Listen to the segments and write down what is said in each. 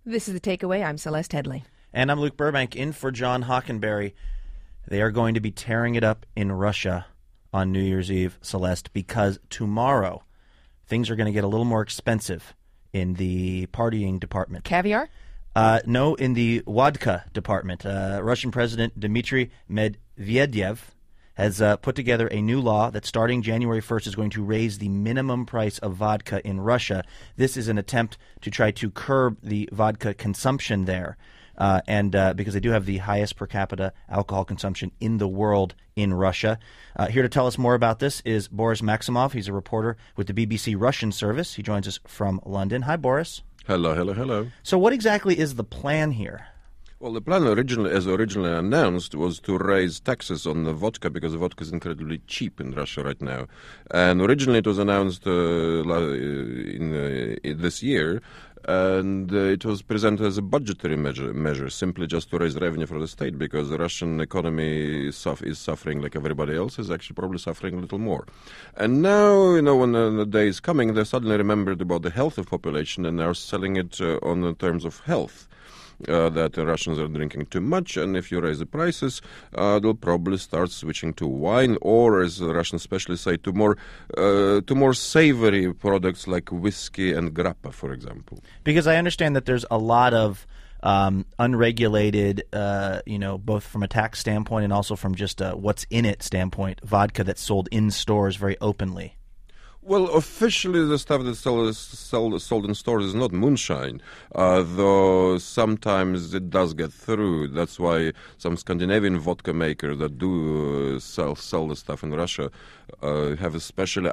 This is The Takeaway. I'm Celeste Headley. And I'm Luke Burbank, in for John Hockenberry. They are going to be tearing it up in Russia on New Year's Eve, Celeste, because tomorrow things are going to get a little more expensive in the partying department. Caviar? No, in the vodka department. Russian President Dmitry Medvedev has put together a new law that starting January 1st is going to raise the minimum price of vodka in Russia. This is an attempt to try to curb the vodka consumption there. Because they do have the highest per capita alcohol consumption in the world in Russia. Here to tell us more about this is Boris Maximov. He's a reporter with the BBC Russian service. He joins us from London. Hi, Boris. Hello. So what exactly is the plan here? Well, the plan originally announced was to raise taxes on the vodka because the vodka is incredibly cheap in Russia right now. And originally it was announced this year, and it was presented as a budgetary measure, simply just to raise revenue for the state, because the Russian economy is suffering like everybody else, is actually probably suffering a little more. And now, when the day is coming, they suddenly remembered about the health of population and are selling it on the terms of health. That the Russians are drinking too much, and if you raise the prices, they'll probably start switching to wine, or, as the Russian specialists say, to more savory products like whiskey and grappa, for example. Because I understand that there's a lot of unregulated, both from a tax standpoint and also from just what's in it standpoint, vodka that's sold in stores very openly. Well, officially the stuff that's sold in stores is not moonshine, though sometimes it does get through. That's why some Scandinavian vodka makers that do sell the stuff in Russia have especially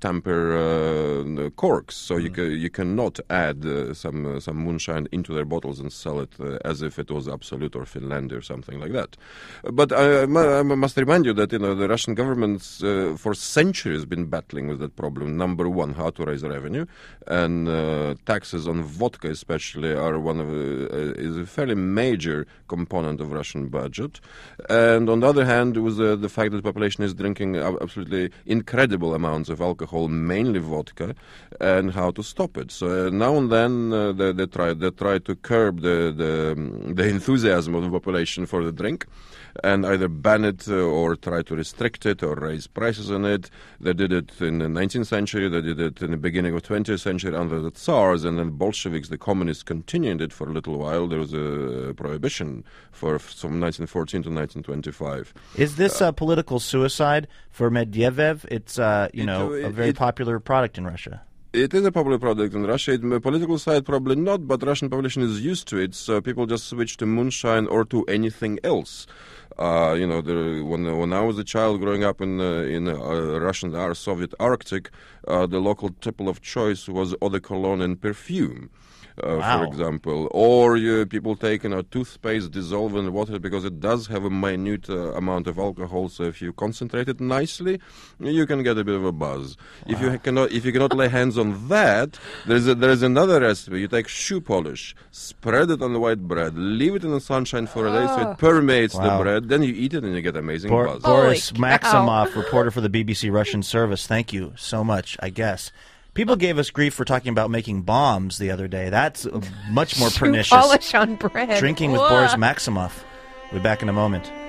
anti-tamper corks, so you cannot add some moonshine into their bottles and sell it as if it was Absolut or Finlandia or something like that. But I must remind you that the Russian government for centuries has been battling with that problem. Number one, how to raise revenue, and taxes on vodka especially are is a fairly major component of Russian budget. And on the other hand, it was the fact that the population is drinking absolutely incredible amounts of alcohol, mainly vodka, and how to stop it. So now and then they try to curb the enthusiasm of the population for the drink, and either ban it or try to restrict it or raise prices on it. They did it in the 19th century, they did it in the beginning of the 20th century under the Tsars, and then Bolsheviks, the communists, continued it for a little while. There was a prohibition from 1914 to 1925. Is this a political suicide for Medvedev? It's a very popular product in Russia. It is a popular product in Russia. The political side probably not, but Russian population is used to it, so people just switch to moonshine or to anything else. When I was a child growing up in Russian Soviet Arctic, the local tipple of choice was eau de cologne and perfume. For example, or people take toothpaste, dissolve in water because it does have a minute amount of alcohol. So if you concentrate it nicely, you can get a bit of a buzz. Wow. If you cannot lay hands on that, there is another recipe. You take shoe polish, spread it on the white bread, leave it in the sunshine for a day so it permeates the bread. Then you eat it and you get amazing buzz. Boris Maximov, reporter for the BBC Russian service. Thank you so much. I guess. People gave us grief for talking about making bombs the other day. That's much more pernicious. Polish on bread. Drinking with Boris Maximov. We'll be back in a moment.